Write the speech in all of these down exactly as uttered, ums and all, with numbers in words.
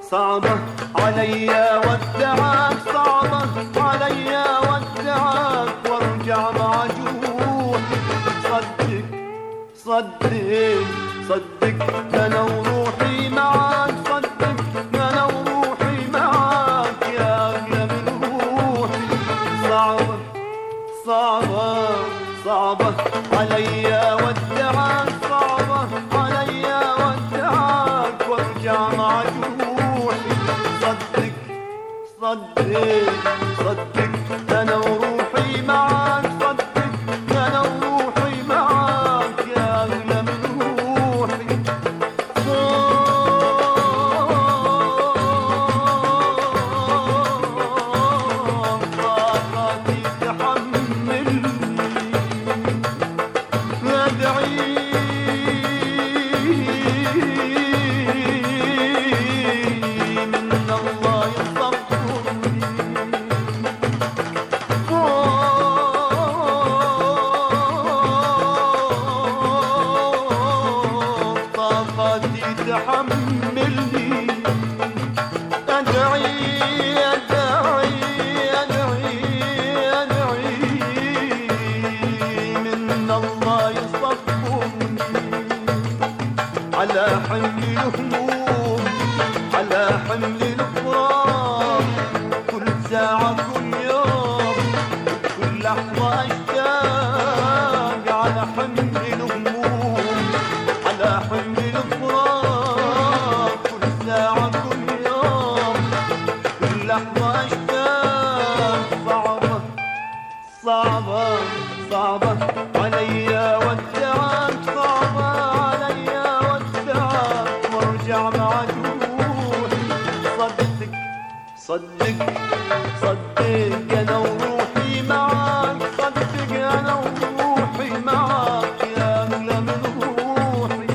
صعبة عليا ودعك، صعبة عليا ودعك وارجع مع جروحي. صدق صدق صدق انا وروحي معاك، صدق انا وروحي معاك يا اغلى من روحي. صعبة صعبة صعبة عليا ودعك، صعبة عليا ودعك وارجع مع جروحي. صدق صدق صدق انا وروحي معاك، صدق انا وروحي معاك يا اغلى من روحي. طاقتي تحملني ادعي من الله يصبرني. طاقتي تحملني ادعي ادعي ادعي ادعي من الله يصبرني على حمل الهموم، على حمل الفراق. كل ساعة كل يوم كل لحظة اشتاق على حمل الهموم، على حمل الفراق. كل ساعة كل يوم كل لحظة اشتاق. صعبة صعبة صعبة عليا ودعك، صعبة عليا ودعك وارجع مع جروحي. صدق صدق صدق انا وروحي معاك، صدق انا وروحي معاك يا اغلى من روحي.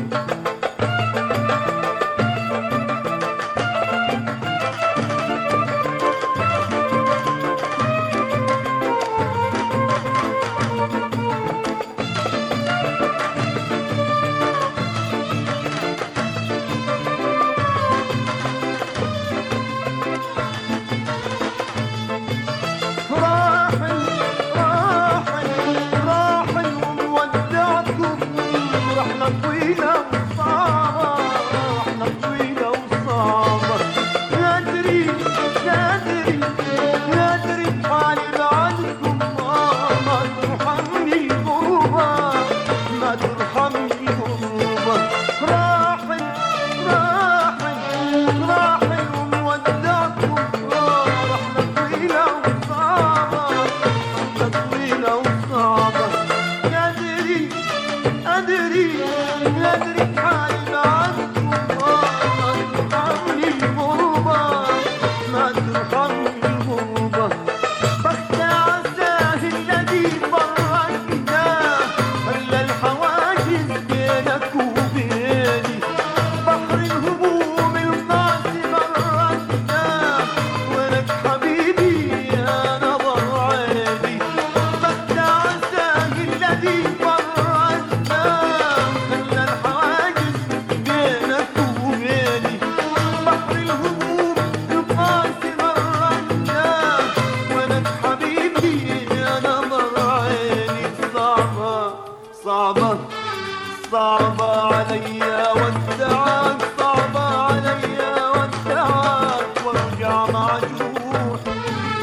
راحل راحل راحل ومودعكم رحلة طويلة وصعبة، رحلة طويلة وصعبة. نادري نادري نادري بحالي بعدكم، ما ترحمني الغربة، ما ترحمني الغربة. راحل راحل راحل ومودعكم رحلة طويلة وصعبة، رحلة طويلة وصعبة. أدري أدري أدري بحالي بعدكم، ما ترحمني الغربة، ما ترحمني الغربة. بخت عساه الذي فرقنا، خلى الحواجز بينك وبيني. بحر الهموم القاسي فرقنا، ولك حبيبي يا نظر عيني. بخت عساه الذي فرقنا، خلى الحواجز بينك وبيني. بحر الهموم القاسي فرقنا، ولك حبيبي يا نظر عيني. صعبة صعبة صعبة عليا ودعك، صعبة عليا ودعك وارجع مع جروحي.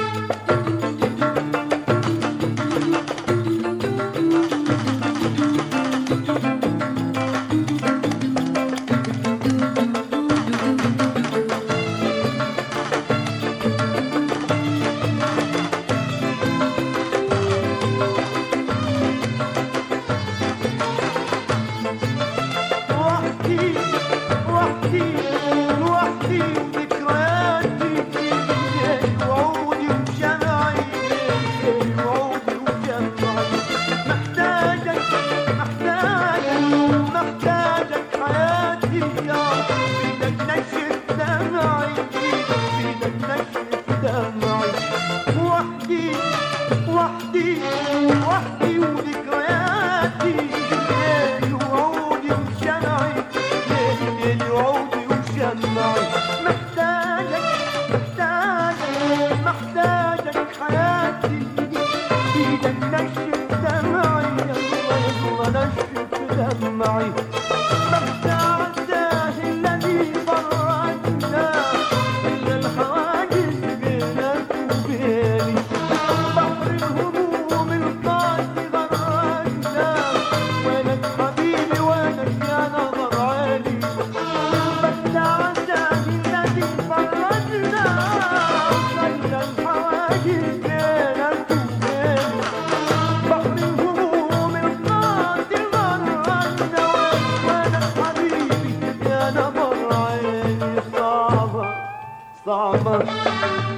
وحدي وحدي وحدي وذكرياتي في الليل، وعودي وشمعي وعودي وشمعي. محتاجك محتاجك محتاجك حياتي يا بدك نشف دمعي، بدك نشف دمعي. وحدي وحدي وحدي وذكرياتي ليل وعودي وشمعي، ليل وعودي وشمعي. محتاج وعاجز ليلك وبيني بحر الهموم القاسي غرقنا وانا حبيبي يا نبر عيني صعبة صعبة